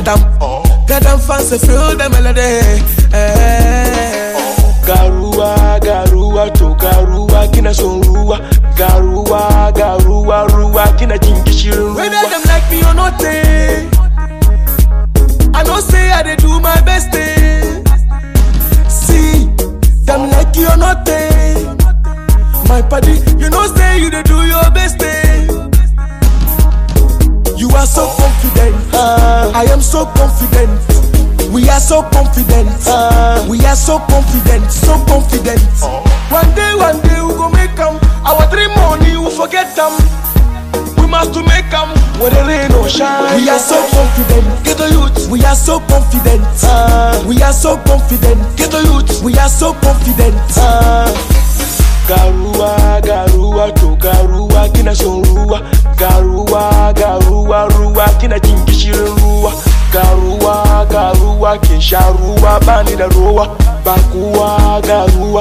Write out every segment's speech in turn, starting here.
them. Get them fans to feel the melody. Garua, garua, to garua, kina sonrua. Garua, garua, rua, kina jingishiru. Whether them like me or not, I know say I dey do my best. See, them like you or not, my buddy, you know say you dey do your best. You are so confident, I am so confident. We are so confident, we are so confident, so confident. One day we go make them. Our dream money we forget them. We must to make them where the rain or shine. We are so confident, get the youth. We are so confident, we are so confident. Get the youth. We are so confident. Garua, garua, to garua, kina sonrua. Garua, garua, rua, kina jingishiru. Garua, garua, kinsharua, bani da roa. Bakua, garua.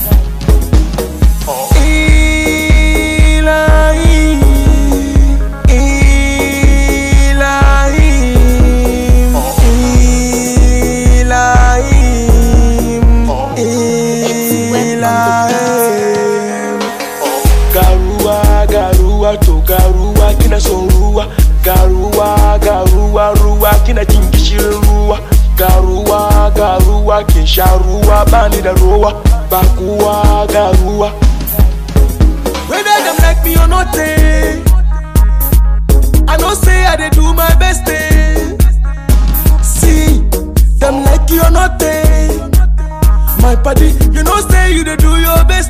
Garua, garua, to garua, kina sonrua. Garua, garua, rua, kina jingishiru. Garua, garua, kinsharua, bani da roa. Bakua, garua. Whether them like me or not, I know say I dey do my best. See, them like you or not, my buddy, you know say you dey do your best.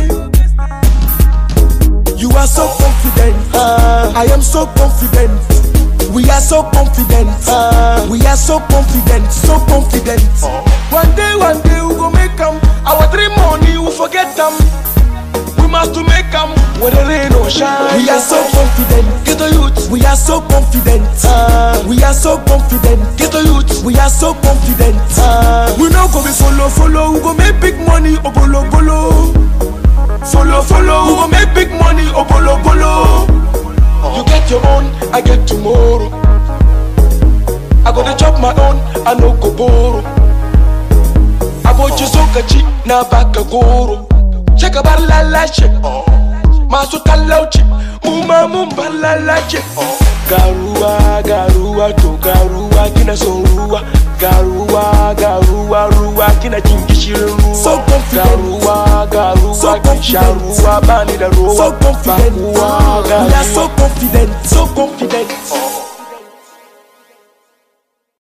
You are so confident, I am so confident. We are so confident, we are so confident, so confident. One day we go make them. Our dream money we forget them. We must to make them where the rain or shine. We are so confident, get the youth. We are so confident, we are so confident. Get the youth. We are so confident. We no go be follow. We go make big money, obolo bolo. Follow, we go make big money, obolo bolo. You get your own, I get tomorrow. I gotta chop my own, I no go borrow. I bought you so kachi, na baka goro. Check about la la shit. Masu talauchi, muma mumba la la shit. Garua, garua, to garua, kina sonrua. Garua, garua, rua, kina jingishiru. So confident. Garua, garua, so kinsharua, bani da roa. So confident. We are so confident, so confident.